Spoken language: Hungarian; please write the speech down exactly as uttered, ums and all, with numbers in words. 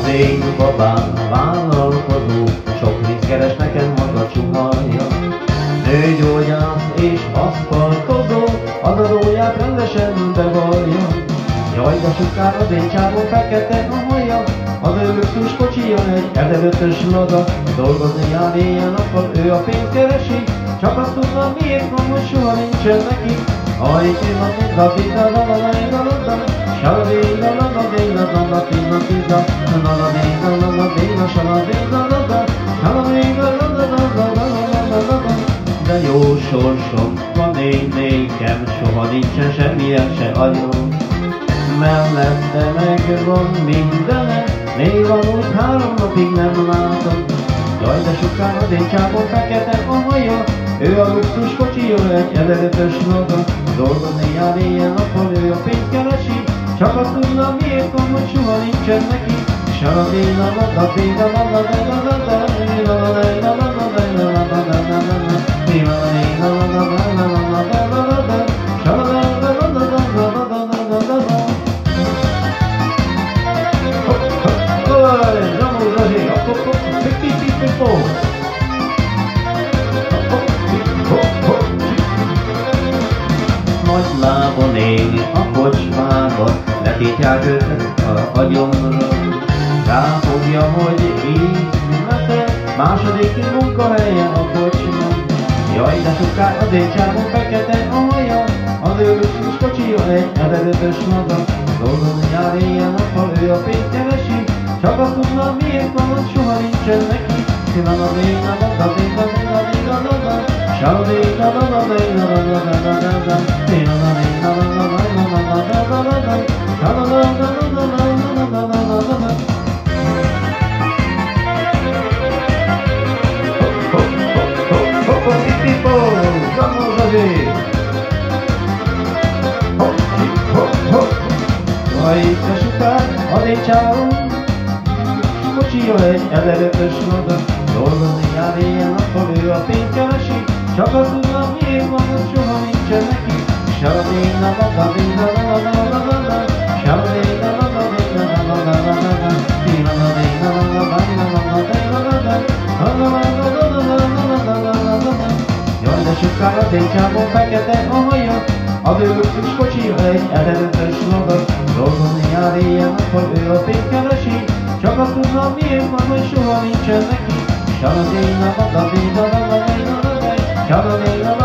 Szegény babám, vállalkozó, sok pénzt keres nekem maga csuhalja. Nőgyógyász és aszfaltozó, az adóját rendesen bevallja. Jaj, de sokára az én csávon fekete a haja, az ő luxus kocsija egy ezelőtös laga. Dolgozni jár éjjel-nappal, ő a pénzt keresi, csak azt tudna miért van, hogy soha nincsen neki. Aj, pillanatot, pillanatot, saladéla-la-la-déla-la-la-déla, pillanatot, la-la-déla-la-la-déla, saladéla-la-la, saladéla-la-la-la-la-la-la-la. De jó sorsom van én nékem, soha nincsen semmilyen se agyon. Mellette megvan mindene, még van úgy három napig nem látom. Jaj, de sokára az én csávon fekete a haja, ő a luxus kocsija egy ezelőtös laga. Dolgozni jár éjjel-nappal, ő a pénzt keresi, csak azt tudna miért van, hogy soha nincsen neki. Nagy lábon él a kocsmában, letétják őket a agyonra. Ráfogja, hogy így született, második munkahelye a kocsma. Jaj, de sokára az én csávon fekete a haja, az ő luxus kocsija egy ezelőtös laga. Dolgozni jár éjjel-nappal, ő a pénzt keresi, csak azt tudna miért van, hogy soha nincsen neki. Jaj, de sokára az én csávon kocsija egy ezelőtös laga. Dolgozni jár éjjel-nappal, ő a pénzt keresi, csak azt tudna miért van, hogy soha nincsen neki. Saladéla-la-la-la-la-la-la-la-la-la, saladéla-la-la-la-la-la-la-la-la, saladéla-la-la-la-la-la-la-la-la-la-la-la-la-la-la. Jaj, de sokára az én csávon fekete a haja, az ő luxus kocsija egy ezelőtös laga. Dolgozni jár éjjel-nappal, ő a pénzt keresi, csak azt tudna miért van, hogy soha nincsen neki. Saladéla-la-la-la-la-la-la-la-la, saladéla